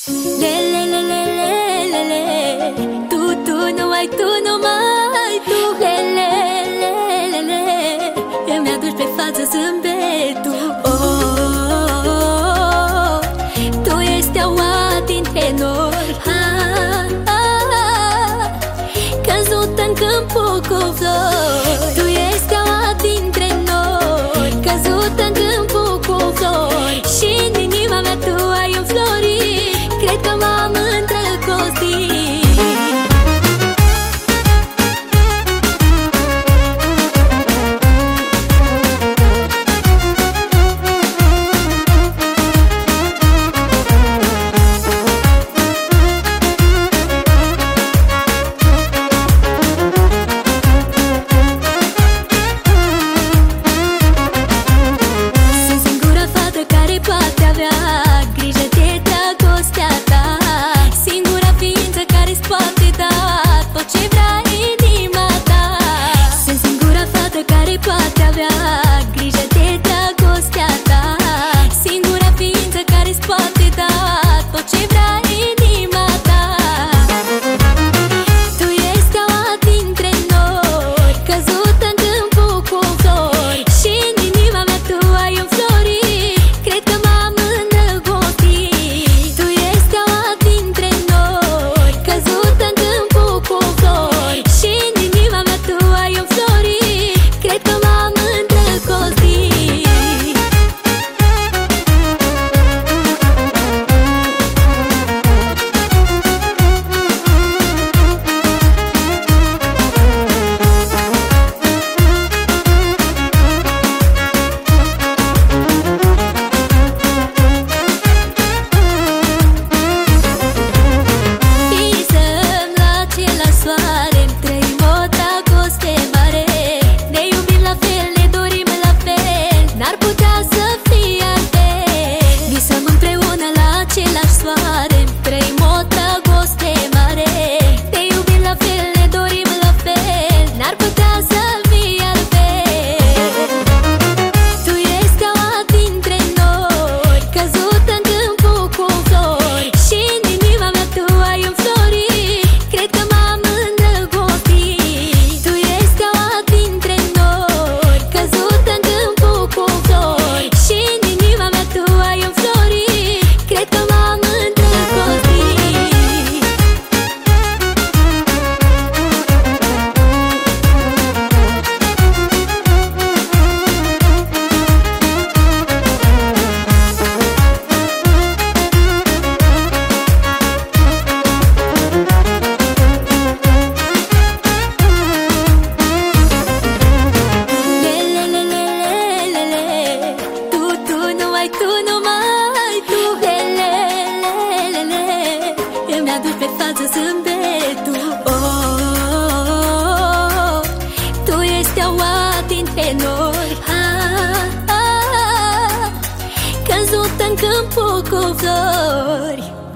Le, le, le, le, le, le, le. Tu, numai tu, numai tu. Le, le, le, le, le. Îmi aduci pe față zâmbetul. Oh, tu ești steaua dintre noi, căzută în câmpul cu flori. Tu ești steaua dintre noi, căzută în câmpul cu flori. Și în inima mea tu ai înflorit. Cred că m-am îndrăgostit. Tu, numai tu, le, le, le, le, le. Îmi aduci pe față zâmbetul. Oh, tu ești steaua dintre noi, căzută în câmpul cu flori.